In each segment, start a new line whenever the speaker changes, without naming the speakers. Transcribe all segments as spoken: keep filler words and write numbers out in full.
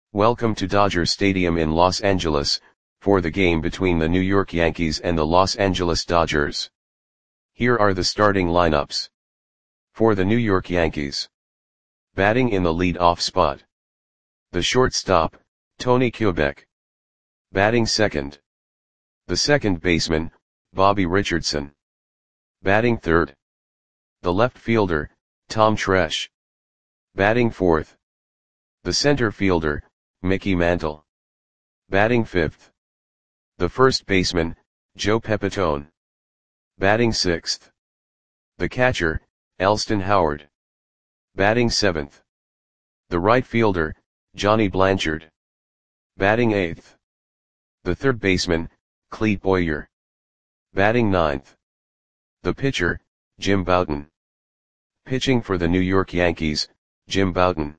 Welcome to Dodger Stadium in Los Angeles, for the game between the New York Yankees and the Los Angeles Dodgers. Here are the starting lineups. For the New York Yankees. Batting in the lead-off spot. The shortstop, Tony Kubek. Batting second. The second baseman, Bobby Richardson. Batting third. The left fielder, Tom Tresh. Batting fourth. The center fielder, Mickey Mantle. Batting fifth. The first baseman, Joe Pepitone. Batting sixth. The catcher, Elston Howard. Batting seventh. The right fielder, Johnny Blanchard. Batting eighth. The third baseman, Clete Boyer. Batting ninth. The pitcher, Jim Bouton. Pitching for the New York Yankees, Jim Bouton.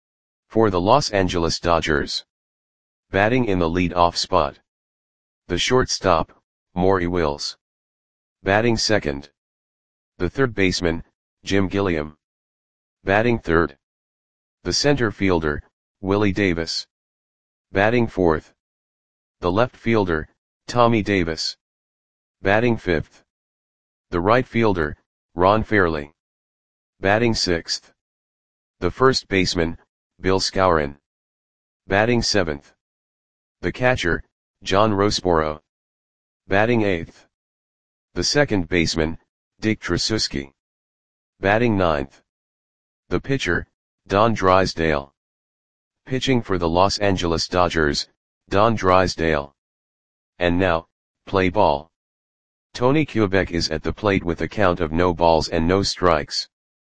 For the Los Angeles Dodgers. Batting in the lead-off spot. The shortstop, Maury Wills. Batting second. The third baseman, Jim Gilliam. Batting third. The center fielder, Willie Davis. Batting fourth. The left fielder, Tommy Davis. Batting fifth. The right fielder, Ron Fairly. Batting sixth. The first baseman, Bill Skowron. Batting seventh. The catcher, John Roseboro. Batting eighth. The second baseman, Dick Tracewski. Batting ninth. The pitcher, Don Drysdale. Pitching for the Los Angeles Dodgers, Don Drysdale. And now, play ball. Tony Kubek is at the plate with a count of no balls and no strikes.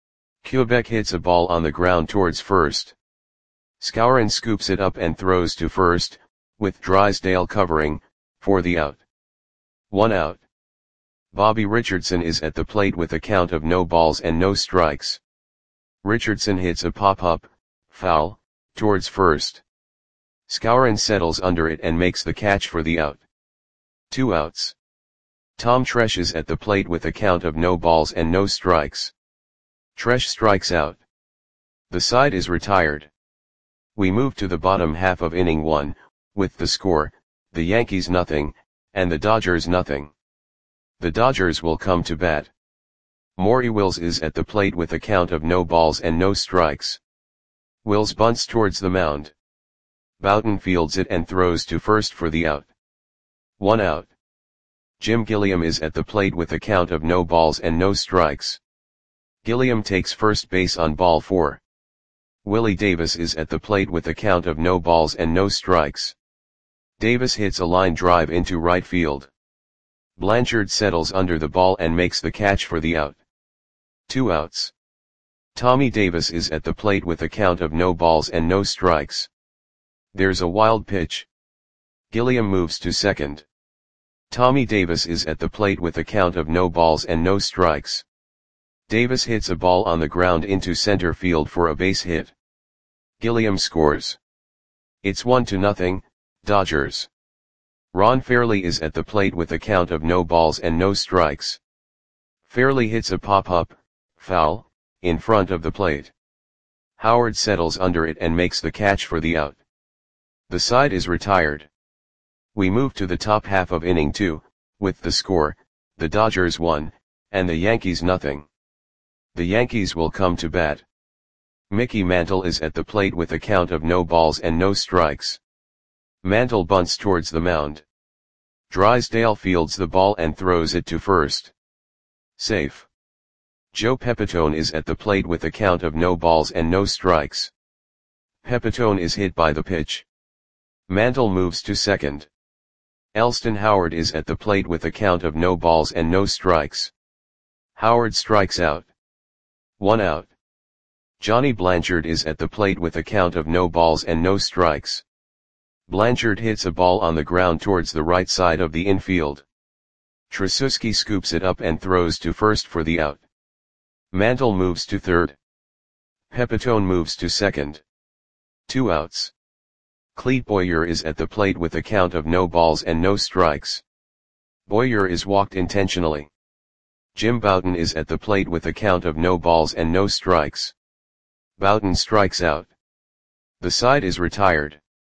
Kubek hits a ball on the ground towards first. Skowron scoops it up and throws to first, with Drysdale covering, for the out. One out. Bobby Richardson is at the plate with a count of no balls and no strikes. Richardson hits a pop-up, foul, towards first. Skowron settles under it and makes the catch for the out. Two outs. Tom Tresh is at the plate with a count of no balls and no strikes. Tresh strikes out. The side is retired. We move to the bottom half of inning one, with the score, the Yankees nothing, and the Dodgers nothing. The Dodgers will come to bat. Maury Wills is at the plate with a count of no balls and no strikes. Wills bunts towards the mound. Bouton fields it and throws to first for the out. One out. Jim Gilliam is at the plate with a count of no balls and no strikes. Gilliam takes first base on ball four. Willie Davis is at the plate with a count of no balls and no strikes. Davis hits a line drive into right field. Blanchard settles under the ball and makes the catch for the out. Two outs. Tommy Davis is at the plate with a count of no balls and no strikes. There's a wild pitch. Gilliam moves to second. Tommy Davis is at the plate with a count of no balls and no strikes. Davis hits a ball on the ground into center field for a base hit. Gilliam scores. It's one to nothing, Dodgers. Ron Fairly is at the plate with a count of no balls and no strikes. Fairly hits a pop-up, foul, in front of the plate. Howard settles under it and makes the catch for the out. The side is retired. We move to the top half of inning two, with the score, the Dodgers one, and the Yankees nothing. The Yankees will come to bat. Mickey Mantle is at the plate with a count of no balls and no strikes. Mantle bunts towards the mound. Drysdale fields the ball and throws it to first. Safe. Joe Pepitone is at the plate with a count of no balls and no strikes. Pepitone is hit by the pitch. Mantle moves to second. Elston Howard is at the plate with a count of no balls and no strikes. Howard strikes out. One out. Johnny Blanchard is at the plate with a count of no balls and no strikes. Blanchard hits a ball on the ground towards the right side of the infield. Tracewski scoops it up and throws to first for the out. Mantle moves to third. Pepitone moves to second. Two outs. Clete Boyer is at the plate with a count of no balls and no strikes. Boyer is walked intentionally. Jim Bouton is at the plate with a count of no balls and no strikes. Bouton strikes out. The side is retired.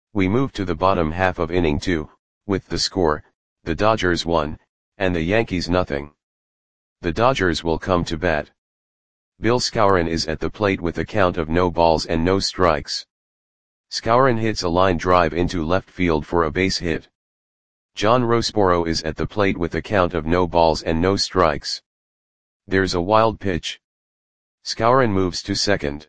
We move to the bottom half of inning two, with the score, the Dodgers one, and the Yankees nothing. The Dodgers will come to bat. Bill Skowron is at the plate with a count of no balls and no strikes. Skowron hits a line drive into left field for a base hit. John Roseboro is at the plate with a count of no balls and no strikes. There's a wild pitch. Skowron moves to second.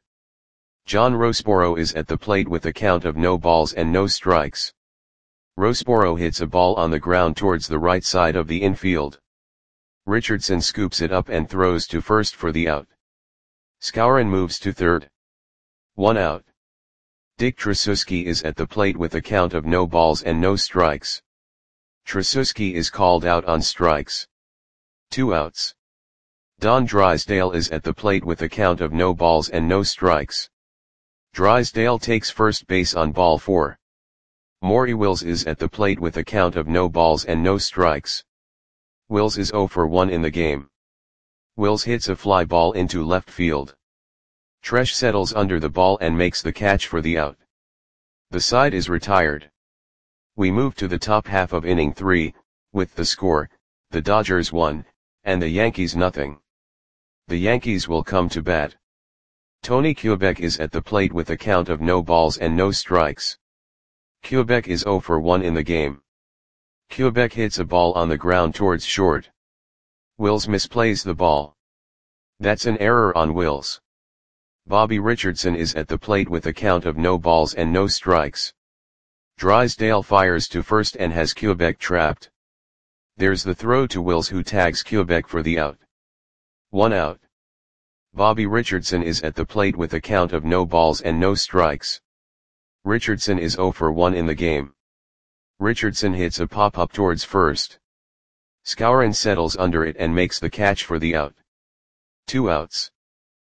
John Roseboro is at the plate with a count of no balls and no strikes. Roseboro hits a ball on the ground towards the right side of the infield. Richardson scoops it up and throws to first for the out. Skowron moves to third. One out. Dick Tracewski is at the plate with a count of no balls and no strikes. Tracewski is called out on strikes. Two outs. Don Drysdale is at the plate with a count of no balls and no strikes. Drysdale takes first base on ball four. Maury Wills is at the plate with a count of no balls and no strikes. Wills is oh for one in the game. Wills hits a fly ball into left field. Tresh settles under the ball and makes the catch for the out. The side is retired. We move to the top half of inning three, with the score, the Dodgers one, and the Yankees nothing. The Yankees will come to bat. Tony Kubek is at the plate with a count of no balls and no strikes. Kubek is oh for one in the game. Kubek hits a ball on the ground towards short. Wills misplays the ball. That's an error on Wills. Bobby Richardson is at the plate with a count of no balls and no strikes. Drysdale fires to first and has Kubek trapped. There's the throw to Wills, who tags Kubek for the out. One out. Bobby Richardson is at the plate with a count of no balls and no strikes. Richardson is oh for one in the game. Richardson hits a pop-up towards first. Skowron settles under it and makes the catch for the out. Two outs.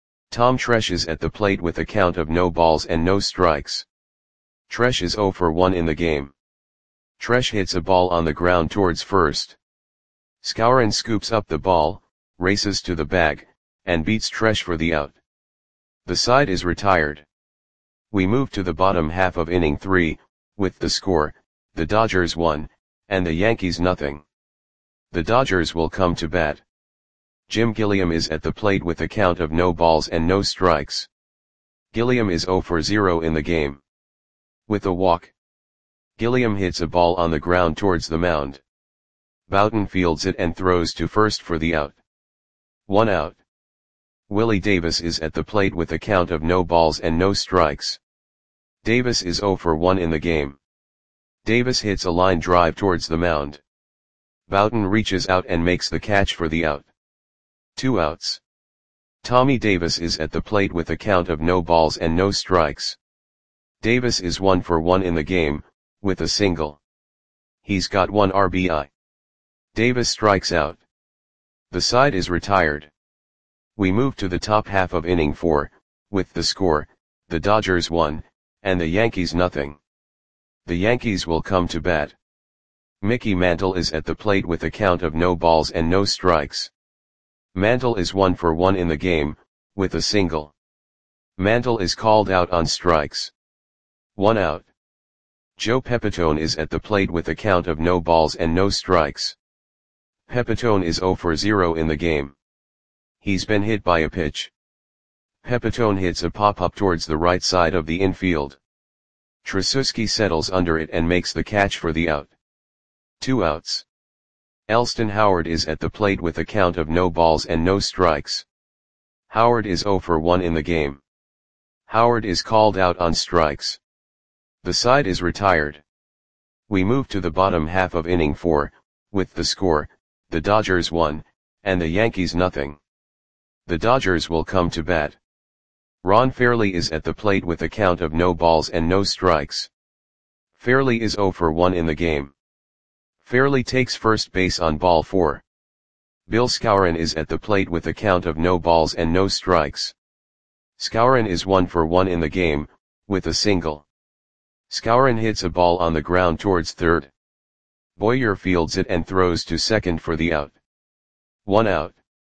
Tom Tresh is at the plate with a count of no balls and no strikes. Tresh is oh for one in the game. Tresh hits a ball on the ground towards first. Skowron scoops up the ball, races to the bag, and beats Tresh for the out. The side is retired. We move to the bottom half of inning three, with the score, the Dodgers one, and the Yankees nothing. The Dodgers will come to bat. Jim Gilliam is at the plate with a count of no balls and no strikes. Gilliam is oh for zero in the game. With a walk. Gilliam hits a ball on the ground towards the mound. Boughton fields it and throws to first for the out. One out. Willie Davis is at the plate with a count of no balls and no strikes. Davis is oh for one in the game. Davis hits a line drive towards the mound. Boughton reaches out and makes the catch for the out. Two outs. Tommy Davis is at the plate with a count of no balls and no strikes. Davis is one for one in the game, with a single. He's got one R B I. Davis strikes out. The side is retired. We move to the top half of inning four, with the score, the Dodgers one, and the Yankees nothing. The Yankees will come to bat. Mickey Mantle is at the plate with a count of no balls and no strikes. Mantle is one for one in the game, with a single. Mantle is called out on strikes. One out. Joe Pepitone is at the plate with a count of no balls and no strikes. Pepitone is oh for zero in the game. He's been hit by a pitch. Pepitone hits a pop-up towards the right side of the infield. Tracewski settles under it and makes the catch for the out. Two outs. Elston Howard is at the plate with a count of no balls and no strikes. Howard is oh for one in the game. Howard is called out on strikes. The side is retired. We move to the bottom half of inning four, with the score, the Dodgers one, and the Yankees nothing. The Dodgers will come to bat. Ron Fairly is at the plate with a count of no balls and no strikes. Fairly is oh for one in the game. Fairly takes first base on ball four. Bill Skowron is at the plate with a count of no balls and no strikes. Skowron is one for one in the game, with a single. Skowron hits a ball on the ground towards third. Boyer fields it and throws to second for the out. One out.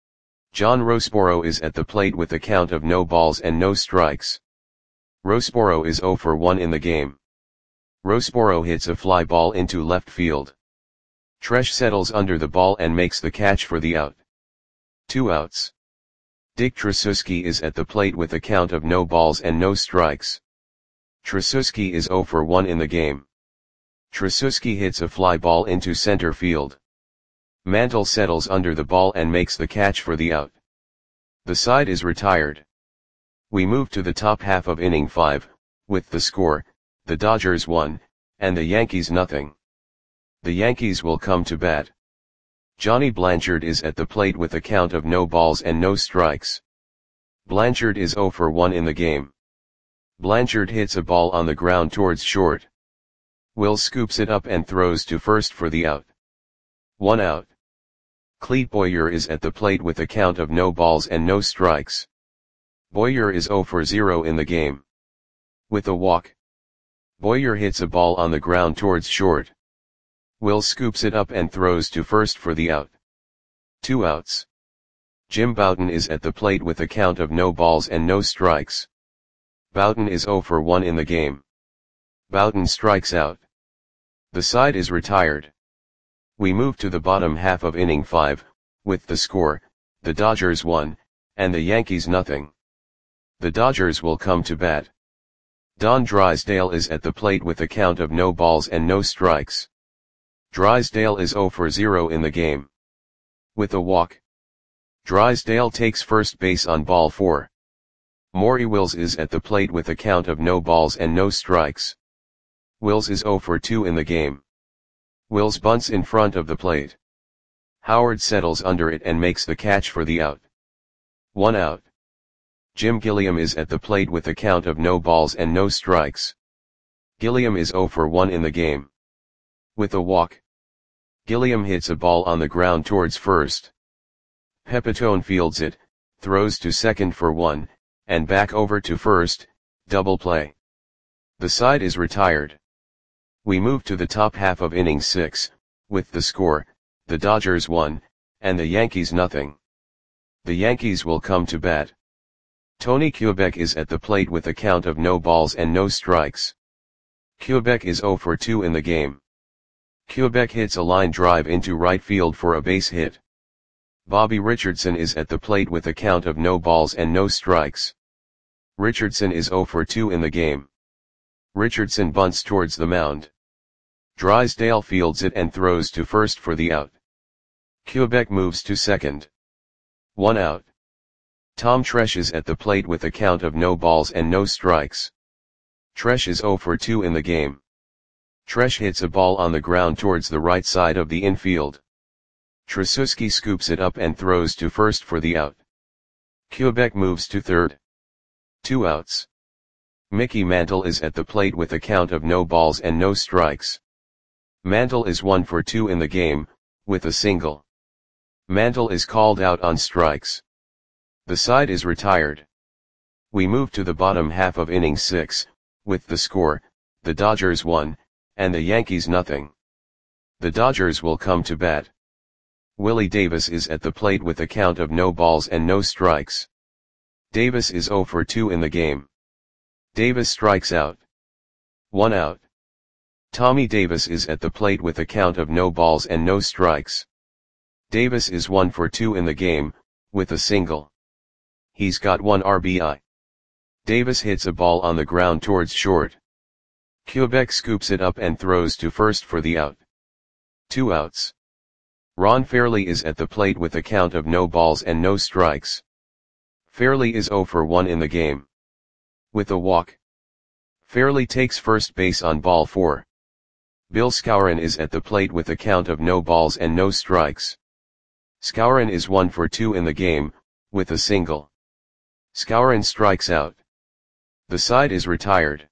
John Roseboro is at the plate with a count of no balls and no strikes. Roseboro is oh for one in the game. Rossboro hits a fly ball into left field. Tresh settles under the ball and makes the catch for the out. Two outs. Dick Tracewski is at the plate with a count of no balls and no strikes. Tracewski is zero for one in the game. Tracewski hits a fly ball into center field. Mantle settles under the ball and makes the catch for the out. The side is retired. We move to the top half of inning five, with the score, the Dodgers one, and the Yankees nothing. The Yankees will come to bat. Johnny Blanchard is at the plate with a count of no balls and no strikes. Blanchard is zero for one in the game. Blanchard hits a ball on the ground towards short. Will scoops it up and throws to first for the out. One out. Clete Boyer is at the plate with a count of no balls and no strikes. Boyer is zero for zero in the game. With a walk. Boyer hits a ball on the ground towards short. Will scoops it up and throws to first for the out. Two outs. Jim Bouton is at the plate with a count of no balls and no strikes. Bouton is zero for one in the game. Bouton strikes out. The side is retired. We move to the bottom half of inning five, with the score, the Dodgers one, and the Yankees nothing. The Dodgers will come to bat. Don Drysdale is at the plate with a count of no balls and no strikes. Drysdale is zero for zero in the game. With a walk. Drysdale takes first base on ball four. Maury Wills is at the plate with a count of no balls and no strikes. Wills is zero for two in the game. Wills bunts in front of the plate. Howard settles under it and makes the catch for the out. One out. Jim Gilliam is at the plate with a count of no balls and no strikes. Gilliam is zero for one in the game. With a walk. Gilliam hits a ball on the ground towards first. Pepitone fields it, throws to second for one, and back over to first, double play. The side is retired. We move to the top half of inning six, with the score, the Dodgers one, and the Yankees nothing. The Yankees will come to bat. Tony Kubek is at the plate with a count of no balls and no strikes. Kubek is zero for two in the game. Kubek hits a line drive into right field for a base hit. Bobby Richardson is at the plate with a count of no balls and no strikes. Richardson is zero for two in the game. Richardson bunts towards the mound. Drysdale fields it and throws to first for the out. Kubek moves to second. One out. Tom Tresh is at the plate with a count of no balls and no strikes. Tresh is zero for two in the game. Tresh hits a ball on the ground towards the right side of the infield. Tracewski scoops it up and throws to first for the out. Kubek moves to third. Two outs. Mickey Mantle is at the plate with a count of no balls and no strikes. Mantle is one for two in the game, with a single. Mantle is called out on strikes. The side is retired. We move to the bottom half of inning six, with the score, the Dodgers one, and the Yankees nothing. The Dodgers will come to bat. Willie Davis is at the plate with a count of no balls and no strikes. Davis is zero for two in the game. Davis strikes out. One out. Tommy Davis is at the plate with a count of no balls and no strikes. Davis is one for two in the game, with a single. He's got one R B I. Davis hits a ball on the ground towards short. Kubek scoops it up and throws to first for the out. Two outs. Ron Fairly is at the plate with a count of no balls and no strikes. Fairly is zero for one in the game. With a walk. Fairly takes first base on ball four. Bill Skowron is at the plate with a count of no balls and no strikes. Skowron is one for two in the game, with a single. Skowron strikes out. The side is retired.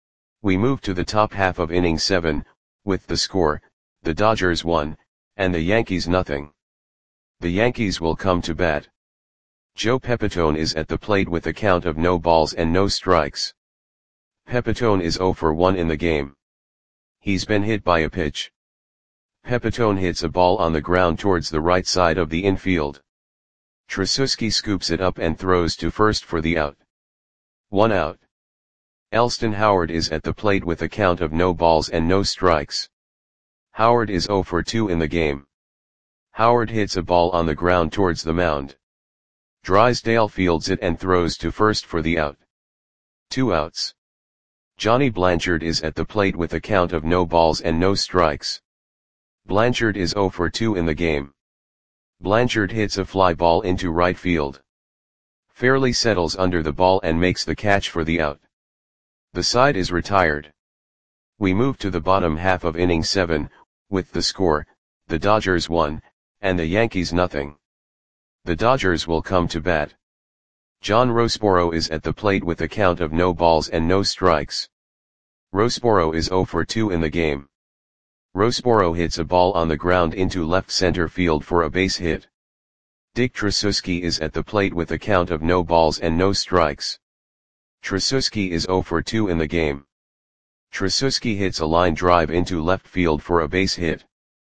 We move to the top half of inning seven, with the score, the Dodgers one, and the Yankees nothing. The Yankees will come to bat. Joe Pepitone is at the plate with a count of no balls and no strikes. Pepitone is zero for one in the game. He's been hit by a pitch. Pepitone hits a ball on the ground towards the right side of the infield. Tracewski scoops it up and throws to first for the out. One out. Elston Howard is at the plate with a count of no balls and no strikes. Howard is zero for two in the game. Howard hits a ball on the ground towards the mound. Drysdale fields it and throws to first for the out. Two outs. Johnny Blanchard is at the plate with a count of no balls and no strikes. Blanchard is zero for two in the game. Blanchard hits a fly ball into right field. Fairly settles under the ball and makes the catch for the out. The side is retired. We move to the bottom half of inning seven, with the score, the Dodgers one, and the Yankees nothing. The Dodgers will come to bat. John Roseboro is at the plate with a count of no balls and no strikes. Roseboro is zero for two in the game. Roseboro hits a ball on the ground into left center field for a base hit. Dick Tracewski is at the plate with a count of no balls and no strikes. Tracewski is zero for two in the game. Tracewski hits a line drive into left field for a base hit.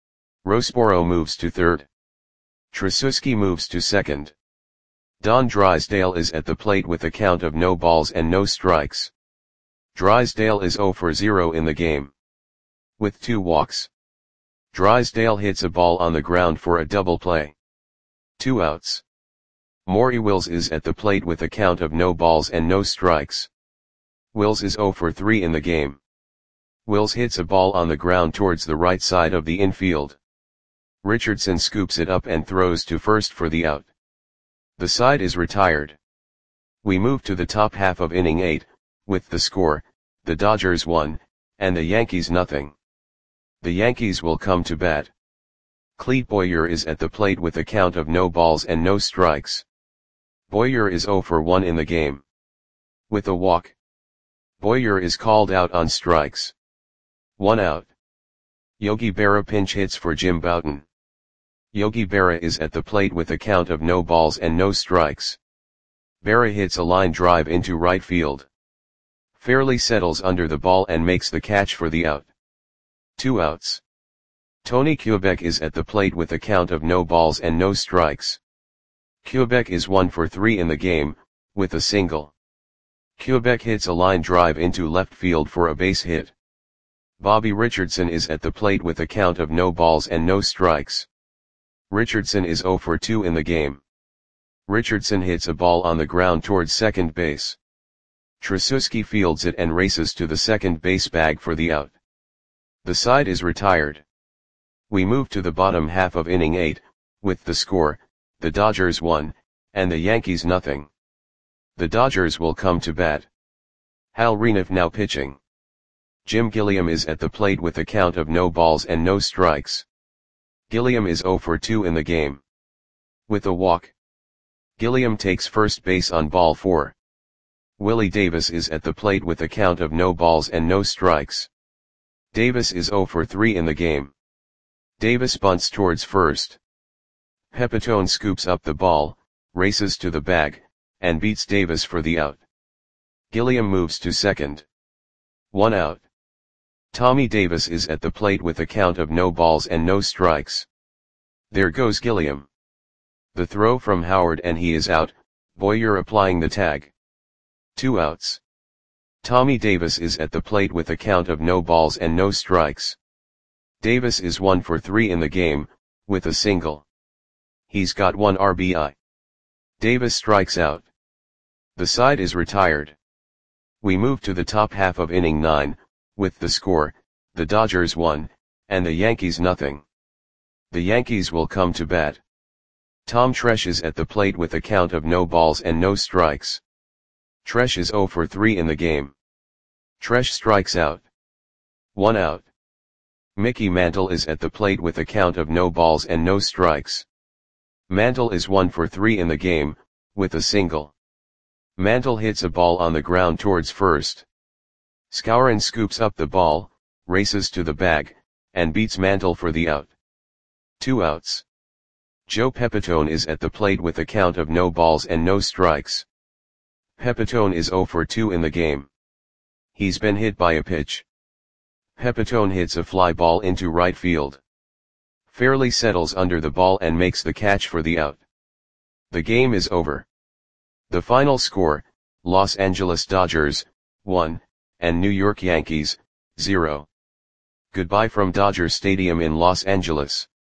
Roseboro moves to third. Tracewski moves to second. Don Drysdale is at the plate with a count of no balls and no strikes. Drysdale is zero for zero in the game. With two walks. Drysdale hits a ball on the ground for a double play. Two outs. Maury Wills is at the plate with a count of no balls and no strikes. Wills is zero for three in the game. Wills hits a ball on the ground towards the right side of the infield. Richardson scoops it up and throws to first for the out. The side is retired. We move to the top half of inning eight, with the score, the Dodgers one, and the Yankees nothing. The Yankees will come to bat. Clete Boyer is at the plate with a count of no balls and no strikes. Boyer is zero for one in the game. With a walk. Boyer is called out on strikes. One out. Yogi Berra pinch hits for Jim Bouton. Yogi Berra is at the plate with a count of no balls and no strikes. Berra hits a line drive into right field. Fairly settles under the ball and makes the catch for the out. Two outs. Tony Kubek is at the plate with a count of no balls and no strikes. Kubek is one for three in the game, with a single. Kubek hits a line drive into left field for a base hit. Bobby Richardson is at the plate with a count of no balls and no strikes. Richardson is zero for two in the game. Richardson hits a ball on the ground towards second base. Tracewski fields it and races to the second base bag for the out. The side is retired. We move to the bottom half of inning eight, with the score, the Dodgers one, and the Yankees nothing. The Dodgers will come to bat. Hal Reniff now pitching. Jim Gilliam is at the plate with a count of no balls and no strikes. Gilliam is zero for two in the game. With a walk. Gilliam takes first base on ball four. Willie Davis is at the plate with a count of no balls and no strikes. Davis is zero for three in the game. Davis bunts towards first. Pepitone scoops up the ball, races to the bag, and beats Davis for the out. Gilliam moves to second. One out. Tommy Davis is at the plate with a count of no balls and no strikes. There goes Gilliam. The throw from Howard and he is out, Boyer applying the tag. Two outs. Tommy Davis is at the plate with a count of no balls and no strikes. Davis is one for three in the game, with a single. He's got one R B I. Davis strikes out. The side is retired. We move to the top half of inning nine, with the score, the Dodgers one, and the Yankees nothing. The Yankees will come to bat. Tom Tresh is at the plate with a count of no balls and no strikes. Tresh is zero for three in the game. Tresh strikes out. One out. Mickey Mantle is at the plate with a count of no balls and no strikes. Mantle is one for three in the game, with a single. Mantle hits a ball on the ground towards first. Skowron scoops up the ball, races to the bag, and beats Mantle for the out. Two outs. Joe Pepitone is at the plate with a count of no balls and no strikes. Pepitone is zero for two in the game. He's been hit by a pitch. Pepitone hits a fly ball into right field. Fairly settles under the ball and makes the catch for the out. The game is over. The final score, Los Angeles Dodgers, one, and New York Yankees, zero. Goodbye from Dodger Stadium in Los Angeles.